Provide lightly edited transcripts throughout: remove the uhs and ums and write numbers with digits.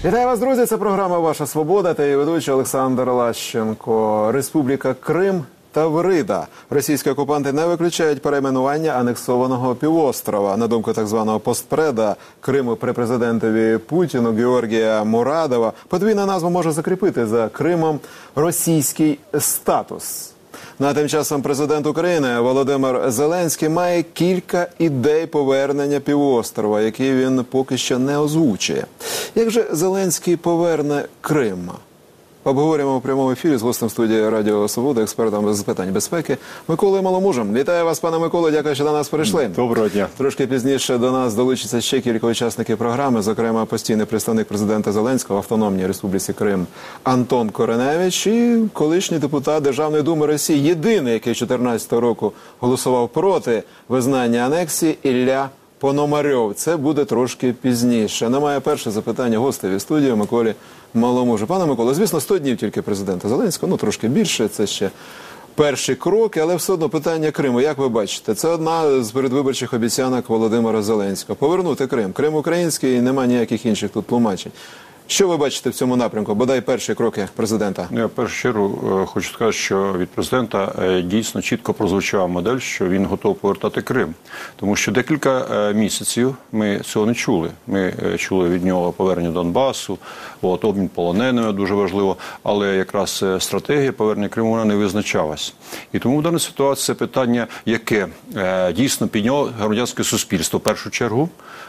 Вітаю вас, друзі! Це програма «Ваша свобода» та її ведучий Олександр Лащенко. Республіка Крим Таврида. Російські окупанти не виключають перейменування анексованого півострова. На думку так званого постпреда Криму при президентові Путіну Георгія Мурадова, подвійна назва може закріпити за Кримом російський статус. Ну а тим часом президент України Володимир Зеленський має кілька ідей повернення півострова, які він поки що не озвучує. Як же Зеленський поверне Крим? Обговорюємо у прямому ефірі з гостем студії Радіо Свобода, експертом з питань безпеки Миколою Маломужем. Вітаю вас, пане Миколо, дякую, що до нас прийшли. Доброго дня. Трошки пізніше до нас долучиться ще кілька учасників програми, зокрема постійний представник президента Зеленського в Автономній Республіці Крим Антон Кореневич і колишній депутат Державної думи Росії, єдиний, який 2014 року голосував проти визнання анексії, Ілля Пономарьов. Це буде трошки пізніше. Немає перше запитання гостеві студії Миколі Маломужу. Пане Миколо, звісно, 100 днів тільки президента Зеленського, ну трошки більше, це ще перші кроки, але все одно питання Криму, як ви бачите, це одна з передвиборчих обіцянок Володимира Зеленського. Повернути Крим. Крим український і немає ніяких інших тут тлумачень. Що ви бачите в цьому напрямку? Бодай перші кроки президента. Я в першу чергу хочу сказати, що від президента дійсно чітко прозвучала модель, що він готовий повертати Крим. Тому що декілька місяців ми цього не чули. Ми чули від нього повернення Донбасу, обмін полоненими, дуже важливо, але якраз стратегія повернення Криму вона не визначалась. І тому в даній ситуації це питання, яке дійсно підняло громадянське суспільство в першу чергу,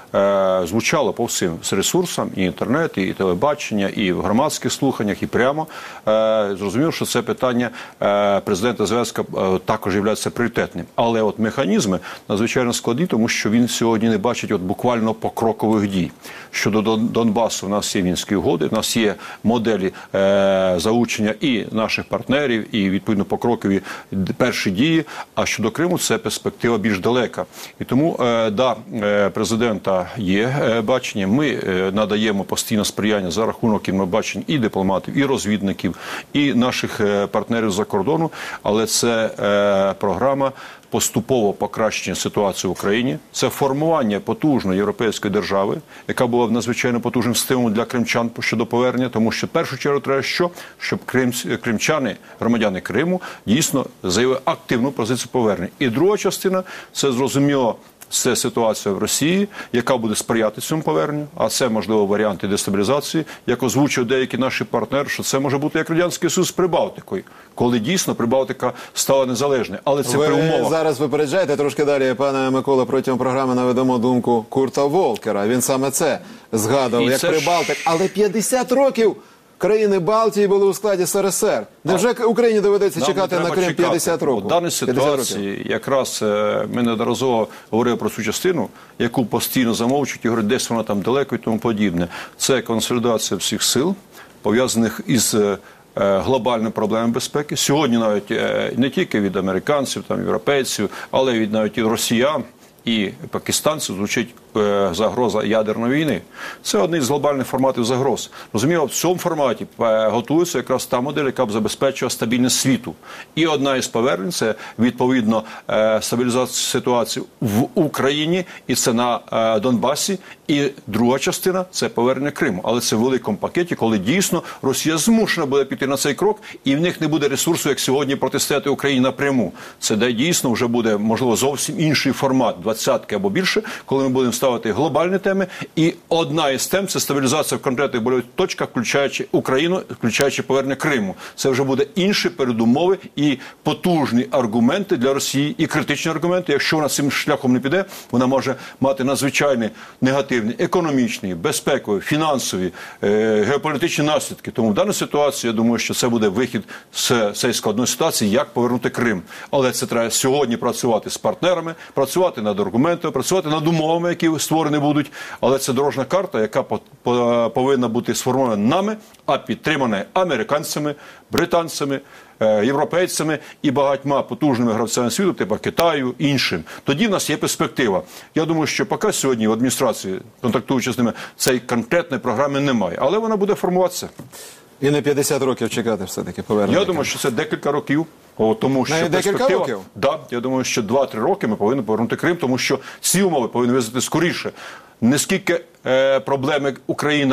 звучало по всім ресурсам, і інтернет, і телебачення, і в громадських слуханнях, і прямо. Зрозуміло, що це питання президента Зеленського також є пріоритетним. Але от механізми надзвичайно складні, тому що він сьогодні не бачить буквально покрокових дій. Щодо Донбасу, у нас є Мінські угоди, у нас є моделі залучення і наших партнерів, і відповідно покрокові перші дії. А щодо Криму це перспектива більш далека. І тому, президента є бачення, ми надаємо постійно сприяння за рахунок бачень і дипломатів, і розвідників, і наших партнерів за кордону, але це програма поступово покращення ситуації в Україні, це формування потужної європейської держави, яка була надзвичайно потужним стимулом для кримчан щодо повернення, тому що в першу чергу треба що? Щоб кримчани, громадяни Криму, дійсно заявили активну позицію повернення. І друга частина – це зрозуміло, це ситуація в Росії, яка буде сприяти цьому поверненню, а це, можливо, варіанти дестабілізації, як озвучують деякі наші партнери, що це може бути як Радянський Союз з Прибалтикою, коли дійсно Прибалтика стала незалежною. Але це при умовах. Ви зараз випереджаєте трошки далі, пане Микола, протягом програми наведемо думку Курта Волкера. Він саме це згадував, як Прибалтик. Але 50 років країни Балтії були у складі СРСР. Невже Україні доведеться чекати на Крим 50 років? У даній ситуації якраз ми неодноразово говорили про цю частину, яку постійно замовчують і говорять, десь вона там далеко і тому подібне. Це консолідація всіх сил, пов'язаних із глобальними проблемами безпеки. Сьогодні навіть не тільки від американців, там, європейців, але навіть і росіян, і пакистанців звучить загроза ядерної війни. Це один з глобальних форматів загроз. Розуміло, в цьому форматі готується якраз та модель, яка б забезпечила стабільність світу. І одна із повернень – це, відповідно, стабілізація ситуації в Україні, і це на Донбасі. І друга частина – це повернення Криму. Але це в великому пакеті, коли дійсно Росія змушена буде піти на цей крок, і в них не буде ресурсу, як сьогодні, протистояти Україні напряму. Це де дійсно вже буде, можливо, зовсім інший формат, 20 або більше, коли ми будемо ставити глобальні теми. І одна із тем – це стабілізація в конкретних больових точках, включаючи Україну, включаючи повернення Криму. Це вже буде інші передумови і потужні аргументи для Росії, і критичні аргументи. Якщо вона цим шляхом не піде, вона може мати надзвичайні негативні економічні, безпекові, фінансові, геополітичні наслідки. Тому в даній ситуації, я думаю, що це буде вихід з цієї складної ситуації, як повернути Крим. Але це треба сьогодні працювати з партнерами, працювати над аргументами, працювати над умовами, які створені будуть. Але це дорожня карта, яка повинна бути сформована нами, а підтримана американцями, британцями, європейцями і багатьма потужними гравцями світу, типу Китаю, іншим. Тоді в нас є перспектива. Я думаю, що поки сьогодні в адміністрації, контактуючи з ними, цієї конкретної програми немає. Але вона буде формуватися. І не 50 років чекати все-таки повернення? Я думаю, що це декілька років. Тому що навіть декілька років? Да, я думаю, що 2-3 роки ми повинні повернути Крим, тому що ці умови повинні визнати скоріше. Не скільки проблеми Україна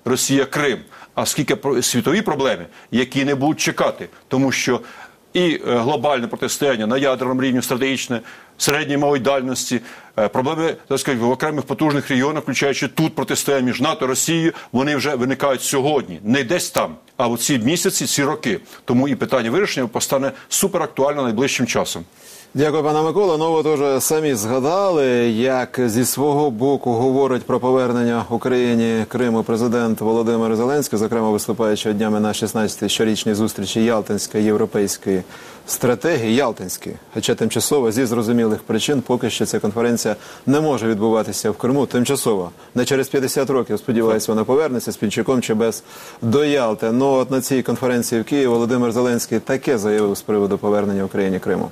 Росія Крим, а скільки світові проблеми, які не будуть чекати, тому що і глобальне протистояння на ядерному рівні, стратегічне, середньої малої дальності, проблеми, так сказати, в окремих потужних регіонах, включаючи тут протистояння між НАТО і Росією, вони вже виникають сьогодні, не десь там, а в ці місяці, ці роки. Тому і питання вирішення постане суперактуально найближчим часом. Дякую, пане Микола. Ну, от уже самі згадали, як зі свого боку говорить про повернення Україні Криму президент Володимир Зеленський, зокрема виступаючи днями на 16-й щорічній зустрічі Ялтинської європейської стратегії. Ялтинської, хоча тимчасово, зі зрозумілих причин, поки що ця конференція не може відбуватися в Криму тимчасово. Не через 50 років, сподіваюся, вона повернеться з Пінчуком чи без до Ялти. Ну, от на цій конференції в Києві Володимир Зеленський таке заявив з приводу повернення Україні Криму.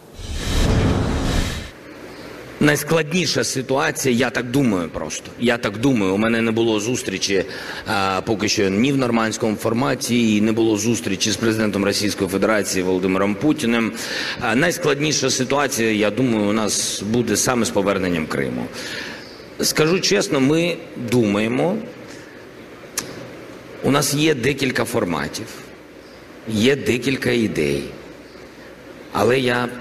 Найскладніша ситуація, я так думаю просто. Я так думаю, у мене не було зустрічі поки що ні в нормандському форматі, і не було зустрічі з президентом Російської Федерації Володимиром Путіним. Найскладніша ситуація, я думаю, у нас буде саме з поверненням Криму. Скажу чесно, ми думаємо, у нас є декілька форматів, є декілька ідей, але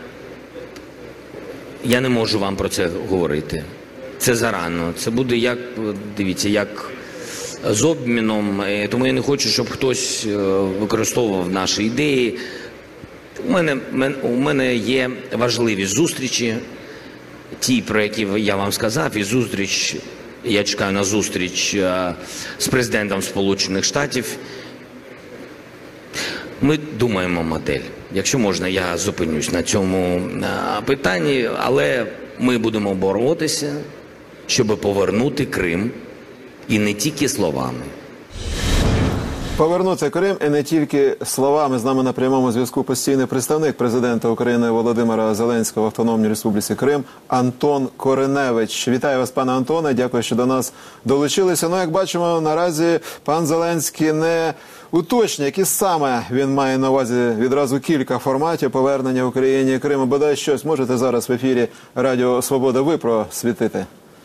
я не можу вам про це говорити. Це зарано. Це буде як, дивіться, як з обміном. Тому я не хочу, щоб хтось використовував наші ідеї. У мене є важливі зустрічі, ті, про які я вам сказав, і зустріч, я чекаю на зустріч з президентом Сполучених Штатів. Ми думаємо модель. Якщо можна, я зупинюсь на цьому питанні, але ми будемо боротися, щоб повернути Крим, і не тільки словами. Повернути Крим і не тільки словами. З нами на прямому зв'язку постійний представник президента України Володимира Зеленського в Автономній Республіці Крим Антон Кореневич. Вітаю вас, пане Антоне. Дякую, що до нас долучилися. Ну, як бачимо, наразі пан Зеленський не уточнює, які саме він має на увазі. Відразу кілька форматів повернення Україні Криму. Бодай щось можете зараз в ефірі Радіо Свобода ви просвітити?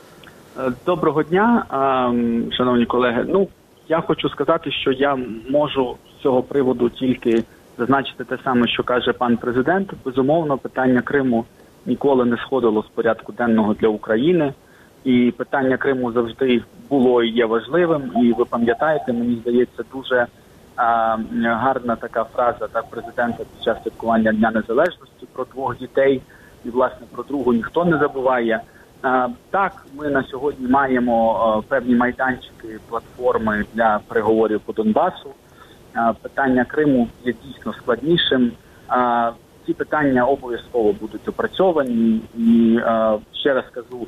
Доброго дня, шановні колеги. Ну, я хочу сказати, що я можу з цього приводу тільки зазначити те саме, що каже пан президент. Безумовно, питання Криму ніколи не сходило з порядку денного для України. І питання Криму завжди було і є важливим. І ви пам'ятаєте, мені здається, дуже гарна така фраза президента під час святкування Дня Незалежності про двох дітей. І, власне, про другу ніхто не забуває. Так, ми на сьогодні маємо певні майданчики, платформи для переговорів по Донбасу. Питання Криму є дійсно складнішим. Ці питання обов'язково будуть опрацьовані. І ще раз кажу,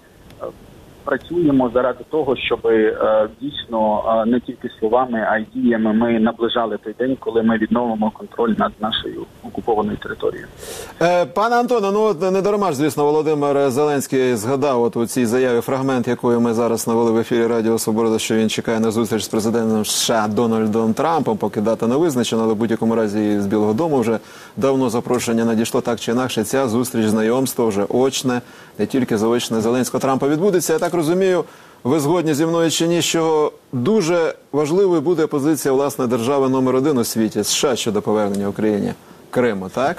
працюємо заради того, щоб дійсно не тільки словами, а й діями ми наближали той день, коли ми відновимо контроль над нашою окупованою територією. Пане Антоне, ну от не дарма ж, звісно, Володимир Зеленський згадав от у цій заяві фрагмент, якої ми зараз навели в ефірі Радіо Свобода, що він чекає на зустріч з президентом США Дональдом Трампом, поки дата не визначена, але в будь-якому разі з Білого Дому вже давно запрошення надійшло. Так чи інакше, ця зустріч, знайомство вже очне, не тільки заочне Зеленського-Трампа відбудеться. Я так розумію, ви згодні зі мною чи ні, що дуже важливою буде позиція, власне, держави номер 1 у світі, США, щодо повернення Україні Криму, так?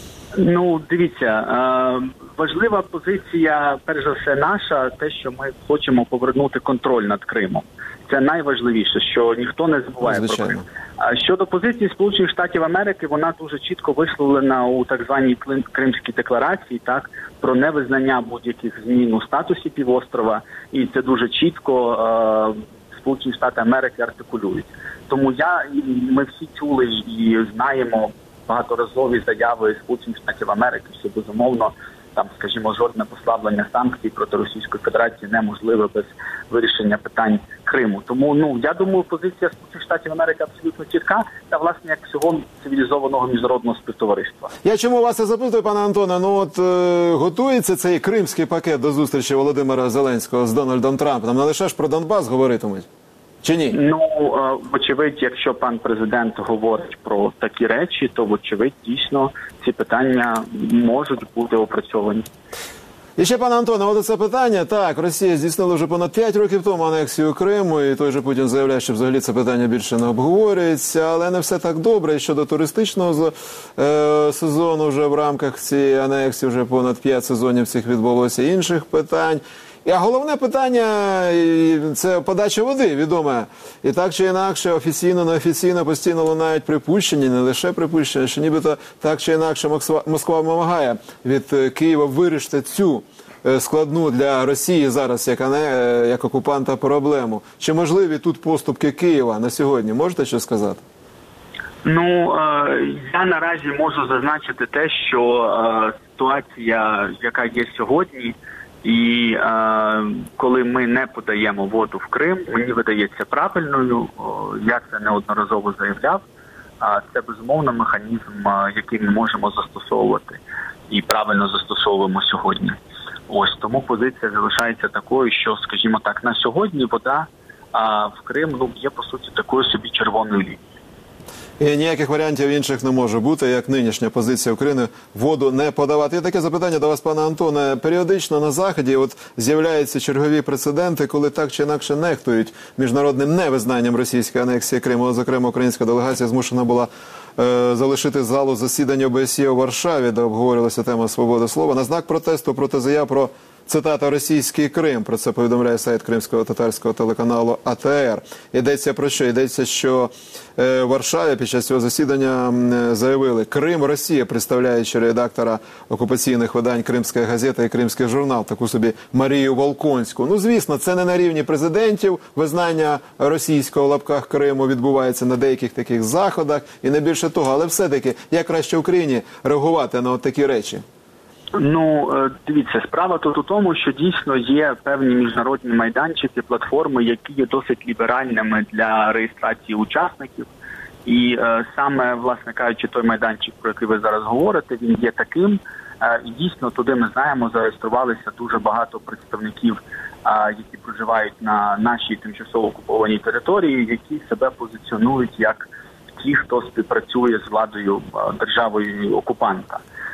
Ну, дивіться, важлива позиція, перш за все, наша, те, що ми хочемо повернути контроль над Кримом. Це найважливіше, що ніхто не забуває про Крим. Щодо позиції Сполучених Штатів Америки, вона дуже чітко висловлена у так званій Кримській декларації, так, про невизнання будь-яких змін у статусі півострова, і це дуже чітко Сполучені Штати Америки артикулюють. Тому ми всі чули і знаємо багаторазові заяви Сполучених Штатів Америки, що безумовно там, скажімо, жодне послаблення санкцій проти Російської Федерації неможливе без вирішення питань Криму. Тому, я думаю, позиція Сполучених Штатів Америки абсолютно чітка, та, власне, як всього цивілізованого міжнародного співтовариства. Я чому вас і запитую, пане Антоне, готується цей кримський пакет до зустрічі Володимира Зеленського з Дональдом Трампом? Не лише ж про Донбас говоритимуть? Чи ні? Ну, вочевидь, якщо пан президент говорить про такі речі, то, вочевидь, дійсно, ці питання можуть бути опрацьовані. І ще, пане Антоне, от це питання. Так, Росія здійснила вже понад 5 років тому анексію Криму, і той же Путін заявляє, що взагалі це питання більше не обговорюється, але не все так добре. І щодо туристичного сезону вже в рамках цієї анексії вже понад 5 сезонів цих відбулося інших питань. А головне питання – це подача води, відоме. І так чи інакше, офіційно, неофіційно, постійно лунають припущення, не лише припущення, що нібито так чи інакше Москва вимагає від Києва вирішити цю складну для Росії зараз, як окупанта, проблему. Чи можливі тут поступки Києва на сьогодні? Можете що сказати? Ну, я наразі можу зазначити те, що ситуація, яка є сьогодні, і коли ми не подаємо воду в Крим, мені видається правильною, я це неодноразово заявляв, це безумовно механізм, який ми можемо застосовувати і правильно застосовуємо сьогодні. Ось, тому позиція залишається такою, що, скажімо так, на сьогодні вода в Крим є, по суті, такою собі червоною лінією. І ніяких варіантів інших не може бути, як нинішня позиція України воду не подавати. І таке запитання до вас, пане Антоне. Періодично на Заході з'являються чергові прецеденти, коли так чи інакше нехтують міжнародним невизнанням російської анексії Криму. Зокрема, українська делегація змушена була залишити залу засідання ОБСЄ у Варшаві, де обговорювалася тема свободи слова, на знак протесту проти заяв про, цитата, «російський Крим». Про це повідомляє сайт кримського татарського телеканалу АТР. Йдеться про що? Йдеться, що в Варшаві під час цього засідання заявили: «Крим, Росія», представляючи редактора окупаційних видань «Кримська газета» і «Кримський журнал», таку собі Марію Волконську. Ну, звісно, це не на рівні президентів. Визнання російського в лапках Криму відбувається на деяких таких заходах і не більше того. Але все-таки, як краще Україні реагувати на от такі речі? Ну, дивіться, справа тут у тому, що дійсно є певні міжнародні майданчики, платформи, які є досить ліберальними для реєстрації учасників. І саме, власне кажучи, той майданчик, про який ви зараз говорите, він є таким. І дійсно туди, ми знаємо, зареєструвалися дуже багато представників, які проживають на нашій тимчасово окупованій території, які себе позиціонують як ті, хто співпрацює з владою державою окупанта.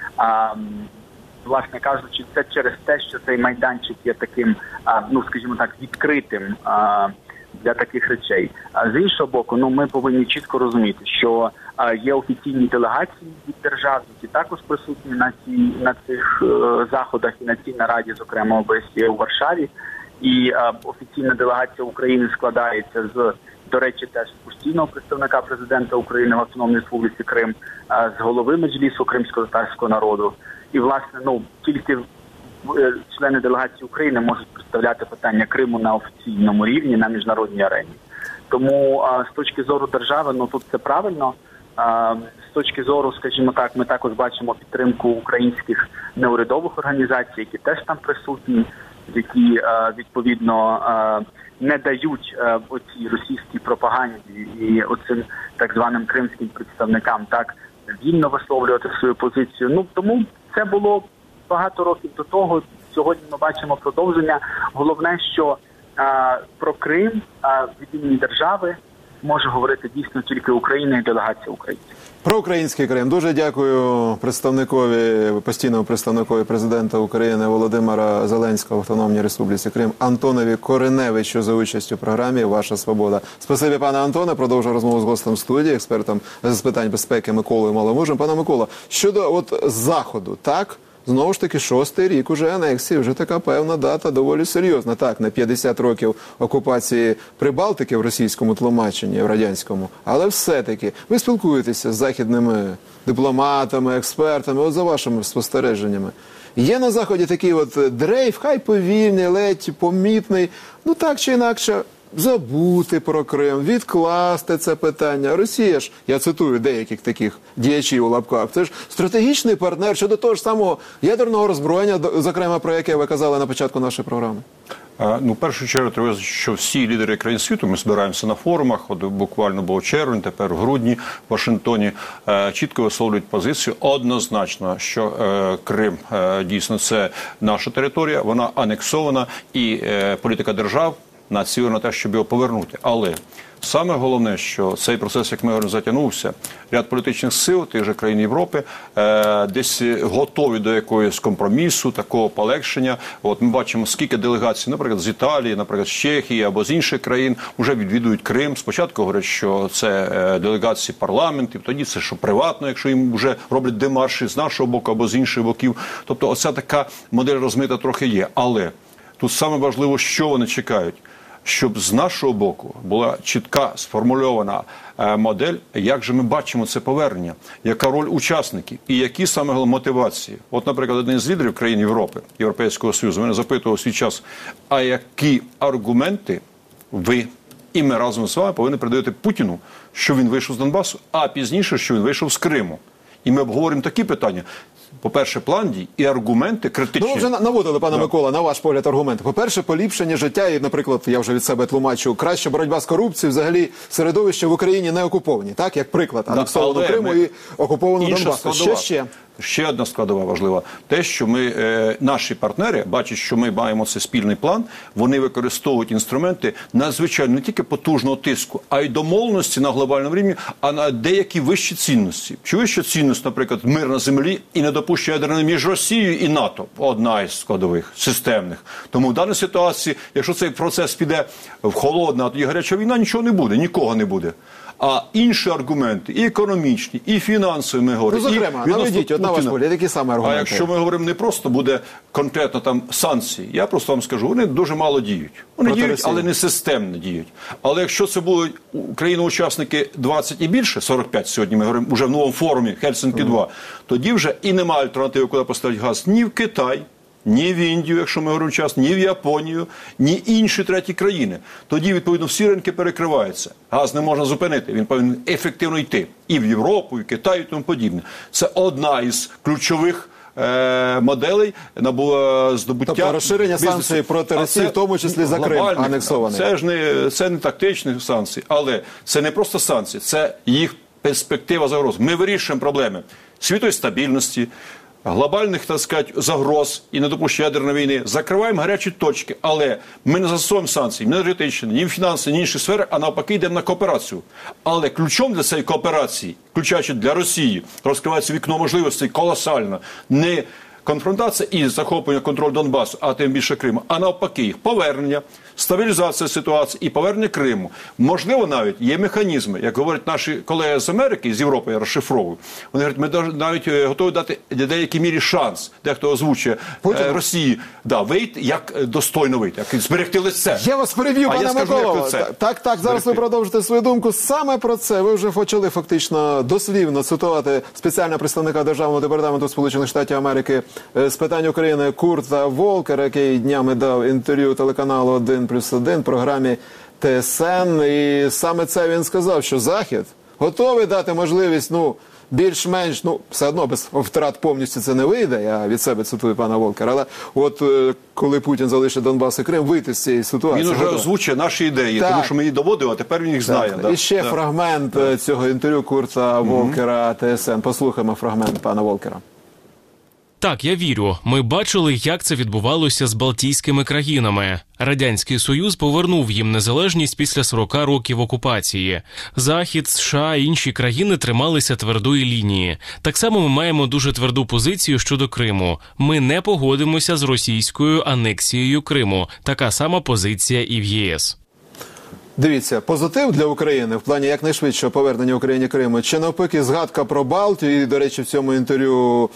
Власне кажучи, це через те, що цей майданчик є таким, ну, скажімо так, відкритим для таких речей. З іншого боку, ми повинні чітко розуміти, що є офіційні делегації від держав, які також присутні на цих заходах і на цій нараді, зокрема ОБСЄ у Варшаві. І офіційна делегація України складається до речі, теж постійного представника президента України в Автономній Республіці Крим, з голови Меджлісу кримсько-татарського народу. І, власне, тільки члени делегації України можуть представляти питання Криму на офіційному рівні, на міжнародній арені. Тому з точки зору держави, тут це правильно. З точки зору, скажімо так, ми також бачимо підтримку українських неурядових організацій, які теж там присутні, які, відповідно, не дають оцій російській пропаганді і оцим так званим кримським представникам так вільно висловлювати свою позицію. Тому це було багато років до того. Сьогодні ми бачимо продовження. Головне, що про Крим від імені держави може говорити дійсно тільки Україна і делегація України. Про український Крим. Дуже дякую постійному представникові президента України Володимира Зеленського в Автономній Республіці Крим Антонові Кореневичу за участь у програмі «Ваша свобода». Спасибі, пане Антоне. Продовжую розмову з гостем студії, експертом з питань безпеки Миколою Маломужем. Пане Микола, щодо Заходу, так? Знову ж таки, 6-й рік уже анексії, вже така певна дата доволі серйозна. Так, не 50 років окупації Прибалтики в російському тлумаченні, в радянському, але все-таки ви спілкуєтеся з західними дипломатами, експертами, за вашими спостереженнями. Є на Заході такий дрейф, хай повільний, ледь помітний, так чи інакше, забути про Крим, відкласти це питання. Росія ж, я цитую деяких таких діячів у лапках, це ж стратегічний партнер щодо того ж самого ядерного роззброєння, зокрема, про яке ви казали на початку нашої програми. В першу чергу треба, що всі лідери країн світу, ми збираємося на форумах, буквально був червень, тепер в грудні в Вашингтоні, чітко висловлюють позицію однозначно, що Крим дійсно це наша територія, вона анексована, і політика держав на те, щоб його повернути. Але саме головне, що цей процес, як ми говоримо, затягнувся. Ряд політичних сил, тих же країн Європи, десь готові до якогось компромісу, такого полегшення. От ми бачимо, скільки делегацій, наприклад, з Італії, наприклад, з Чехії або з інших країн вже відвідують Крим. Спочатку говорять, що це делегації парламентів, тоді це що приватно, якщо їм вже роблять демарші з нашого боку або з інших боків. Тобто оця така модель розмита трохи є. Але тут саме важливо, що вони чекають. Щоб з нашого боку була чітка сформульована модель, як же ми бачимо це повернення, яка роль учасників і які саме мотивації. От, наприклад, один з лідерів країн Європи, Європейського Союзу, мене запитував свій час, а які аргументи ви і ми разом з вами повинні передати Путіну, що він вийшов з Донбасу, а пізніше, що він вийшов з Криму. І ми обговоримо такі питання. По-перше, план дій і аргументи критичні. Ну, ви вже наводили, пане Микола, на ваш погляд аргументи. По-перше, поліпшення життя і, наприклад, я вже від себе тлумачу, краща боротьба з корупцією, взагалі середовище в Україні не окуповані, так? Як приклад, анексованого Криму і окупованого Донбасу. Ще одна складова важлива. Те, що наші партнери бачать, що ми маємо цей спільний план, вони використовують інструменти надзвичайно не тільки потужного тиску, а й домовленості на глобальному рівні, а на деякі вищі цінності. Що вища цінність, наприклад, мир на землі і недопущення ядерної між Росією і НАТО. Одна із складових, системних. Тому в даній ситуації, якщо цей процес піде в холодна, а тоді гаряча війна, нічого не буде, нікого не буде. А інші аргументи, і економічні, і фінансові, ми говоримо. Ну, зокрема, наведіть, на ваш погляд, які саме аргументи? А якщо ми говоримо не просто буде конкретно там санкції, я просто вам скажу, вони дуже мало діють. Вони діють, але не системно діють. Але якщо це будуть країни-учасники 20 і більше, 45 сьогодні, ми говоримо вже в новому форумі Хельсинки-2, тоді вже і немає альтернативи, куди поставити газ ні в Китай, ні в Індію, якщо ми говоримо час, ні в Японію, ні інші треті країни. Тоді, відповідно, всі ринки перекриваються. Газ не можна зупинити, він повинен ефективно йти. І в Європу, і в Китай, і тому подібне. Це одна із ключових моделей здобуття. Тобто розширення санкцій проти Росії, в тому числі за Крим анексований. Це не тактичні санкції, але це не просто санкції, це їх перспектива загроз. Ми вирішуємо проблеми світової стабільності, глобальних, так сказати, загроз і недопущення ядерної війни, закриваємо гарячі точки, але ми не застосовуємо санкції, ні енергетичні, ні фінансові, ні інші сфери, а навпаки йдемо на кооперацію. Але ключом для цієї кооперації, включаючи для Росії, розкривається вікно можливостей колосально, не конфронтація і захоплення контролю Донбасу, а тим більше Криму, а навпаки їх повернення, стабілізація ситуації і повернення Криму. Можливо, навіть є механізми, як говорять наші колеги з Америки, з Європи, я розшифровую. Вони говорять, ми навіть готові дати в деякій мірі шанс, дехто озвучує Росії, вийти, як достойно вийти, як зберегти лице. Я вас переб'ю, пане Микола. Так, зараз ви продовжите свою думку. Саме про це ви вже почали фактично дослівно цитувати спеціального представника Державного департаменту Сполучених Штатів Америки з питань України Курта Волкера, який днями дав інтерв'ю телеканалу 1+1 програмі ТСН. І саме це він сказав, що Захід готовий дати можливість, більш-менш, все одно без втрат повністю це не вийде, я від себе цитую пана Волкера, але от коли Путін залишить Донбас і Крим, вийти з цієї ситуації. Він вже озвучує наші ідеї, тому що ми її доводили, а тепер він їх знає. І ще фрагмент цього інтерв'ю Курта Волкера ТСН. Послухаємо фрагмент пана Волкера. Так, я вірю. Ми бачили, як це відбувалося з Балтійськими країнами. Радянський Союз повернув їм незалежність після 40 років окупації. Захід, США і інші країни трималися твердої лінії. Так само ми маємо дуже тверду позицію щодо Криму. Ми не погодимося з російською анексією Криму. Така сама позиція і в ЄС. Дивіться, позитив для України в плані якнайшвидшого повернення Україні Криму, чи навпаки згадка про Балтію, і, до речі, в цьому інтерв'ю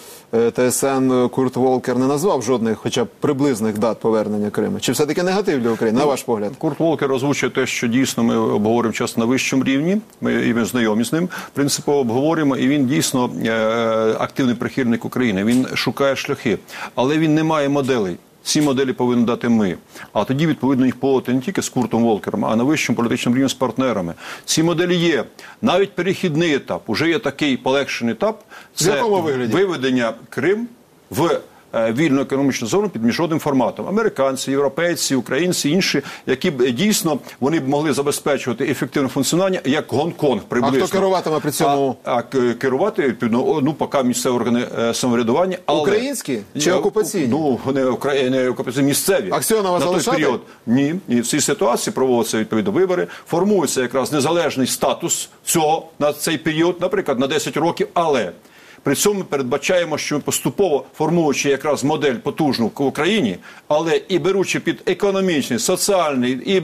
ТСН Курт Волкер не назвав жодних, хоча б приблизних дат повернення Криму. Чи все-таки негатив для України, на ваш погляд? Курт Волкер озвучує те, що дійсно ми обговорюємо часто на вищому рівні, ми знайомі з ним, принципово обговорюємо, і він дійсно активний прихильник України, він шукає шляхи, але він не має моделей. Ці моделі повинні дати ми. А тоді, відповідно, їх поводити не тільки з Куртом Волкером, а на вищому політичному рівні з партнерами. Ці моделі є. Навіть перехідний етап, уже є такий полегшений етап. Це виведення Крим в вільну економічну зону під міжнародним форматом. Американці, європейці, українці, інші, які б дійсно вони б могли забезпечувати ефективне функціонування, як Гонконг приблизно. А хто керуватиме при цьому? А керувати, відповідно, поки місцеві органи самоврядування. Але, українські чи окупаційні? Ну, не окупаційні, місцеві. Аксьонова залишати? Період. Ні. І в цій ситуації проводяться відповідно вибори, формується якраз незалежний статус цього на цей період, наприклад, на 10 років, але при цьому ми передбачаємо, що ми поступово формуючи якраз модель потужну в Україні, але і беручи під економічний, соціальний і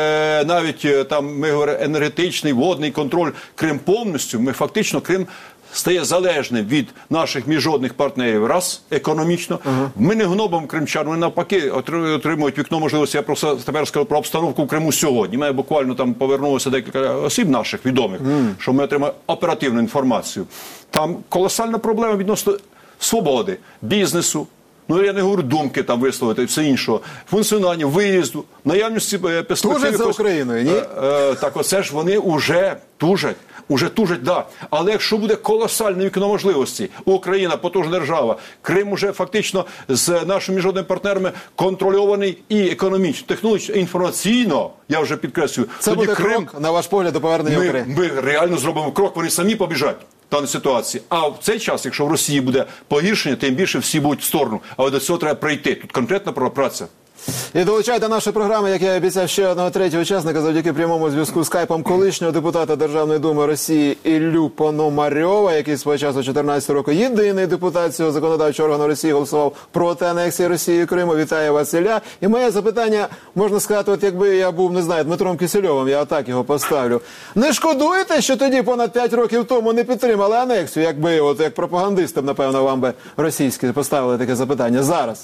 навіть там ми говоримо енергетичний, водний контроль Крим повністю, ми фактично Крим стає залежним від наших міжнародних партнерів, раз, економічно. Ми не гнобимо кримчан, вони навпаки отримують вікно можливості. Я просто тепер скажу про обстановку в Криму сьогодні. Ми буквально там повернулося декілька осіб наших відомих, що ми отримали оперативну інформацію. Там колосальна проблема відносно свободи, бізнесу, ну я не говорю думки там висловити і все іншого, функціонування, виїзду, наявності перспективи. Тужать за Україною, ні? Так оце ж вони вже тужать. Уже тужать, да. Але якщо буде колосальне вікно можливостей, Україна, потужна держава, Крим уже фактично з нашими міжнародними партнерами контрольований і економічно, технологічно, інформаційно, я вже підкреслюю. Це буде Крим, крок, на ваш погляд, до повернення України? Ми реально зробимо крок, вони самі побіжать в даній ситуації. А в цей час, якщо в Росії буде погіршення, тим більше всі будуть в сторону. Але до цього треба прийти. Тут конкретна праця. І долучайте нашої програми, як я обіцяв, ще одного третього учасника завдяки прямому зв'язку скайпом колишнього депутата Державної думи Росії Іллю Пономарьова, який свого часу 2014 року єдиний депутат цього законодавчого органу Росії голосував проти анексії Росії Криму. Вітаю вас, Ілля. І моє запитання, можна сказати, от якби я був, не знаю, Дмитром Кисельовим, я отак його поставлю. Не шкодуєте, що тоді понад 5 років тому не підтримали анексію, якби, от як пропагандистам, напевно, вам би російські поставили таке запитання зараз?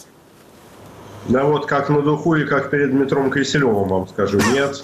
Да вот как на духу и как перед Дмитром Киселевым вам скажу. Нет.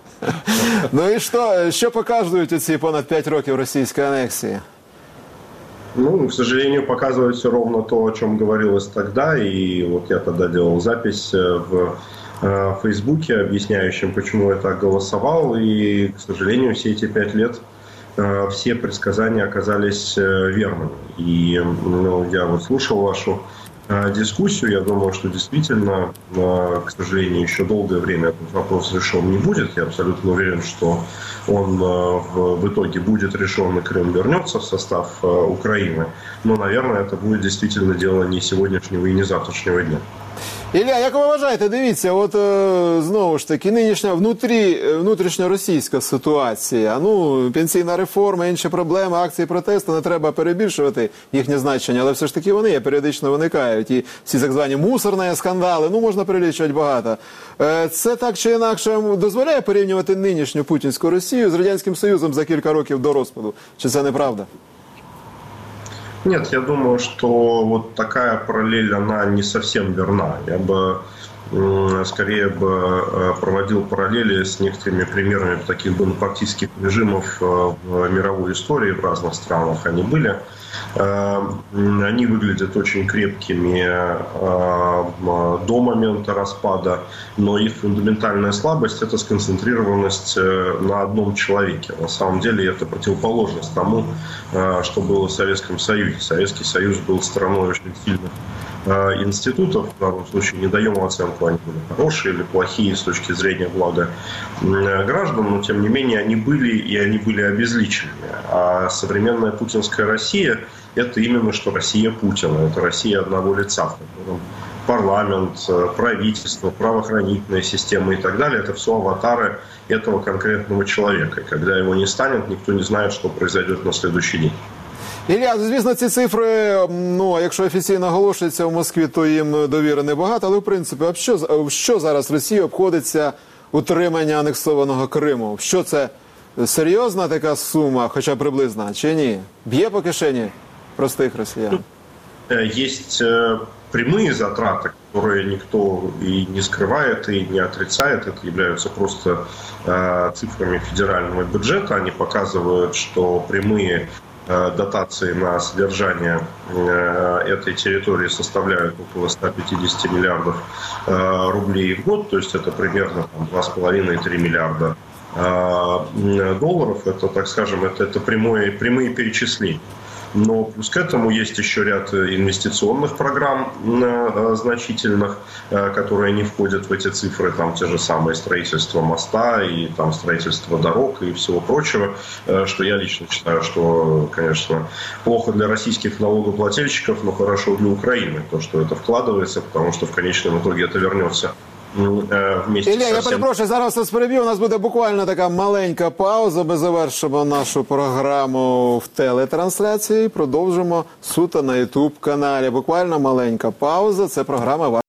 Ну і що показують ці понад 5 років російської анексії? Ну, к сожалению, показывает все ровно то, о чем говорилось тогда. И вот я тогда делал запись в Фейсбуке, объясняющим, почему я так голосовал. И, к сожалению, все эти 5 лет все предсказания оказались верными. И я вот слушал вашу дискуссию. Я думаю, что действительно, к сожалению, еще долгое время этот вопрос решен не будет. Я абсолютно уверен, что он в итоге будет решен, и Крым вернется в состав Украины. Но, наверное, это будет действительно дело не сегодняшнего и не завтрашнего дня. Ілля, як ви вважаєте, дивіться, от знову ж таки, нинішня внутрішньоросійська ситуація, ну, пенсійна реформа, інші проблеми, акції протесту, не треба перебільшувати їхнє значення, але все ж таки вони періодично виникають. І ці так звані мусорні скандали, ну, можна перелічувати багато. Це так чи інакше дозволяє порівнювати нинішню путінську Росію з Радянським Союзом за кілька років до розпаду? Чи це неправда? Нет, я думаю, что вот такая параллель, она не совсем верна. Я бы скорее проводил параллели с некоторыми примерами таких бонапартийских режимов в мировой истории в разных странах. Они были. Они выглядят очень крепкими до момента распада, но их фундаментальная слабость – это сконцентрированность на одном человеке. На самом деле это противоположность тому, что было в Советском Союзе. Советский Союз был страной очень сильных институтов, в данном случае не даем оценку, они были хорошие или плохие с точки зрения блага граждан, но тем не менее они были, и они были обезличены. А современная путинская Россия – это именно что Россия Путина, это Россия одного лица. Парламент, правительство, правоохранительная система и так далее – это все аватары этого конкретного человека. И когда его не станет, никто не знает, что произойдет на следующий день. Ілля, звісно, ці цифри, ну, якщо офіційно оголошуються в Москві, то їм довіри небагато, але, в принципі, що зараз Росія обходиться утримання анексованого Криму? Що це, серйозна така сума, хоча приблизна, чи ні? Б'є по кишені простих росіян? Есть прямые затраты, которые никто и не скрывает, и не отрицает. Это являются просто цифрами федерального бюджета. Они показывают, что прямые дотации на содержание этой территории составляют около 150 миллиардов рублей в год, то есть это примерно 2,5-3 миллиарда долларов. Это, так скажем, это прямые перечисления. Но плюс к этому есть еще ряд инвестиционных программ значительных, которые не входят в эти цифры, там те же самые строительство моста и там строительство дорог и всего прочего, что я лично считаю, что, конечно, плохо для российских налогоплательщиков, но хорошо для Украины, то, что это вкладывается, потому что в конечном итоге это вернется вместе Ілля, со я всем. перепрошую, зараз вас переб'ю. У нас буде буквально така маленька пауза. Ми завершимо нашу програму в телетрансляції. Продовжимо суто на YouTube-каналі. Буквально маленька пауза. Це програма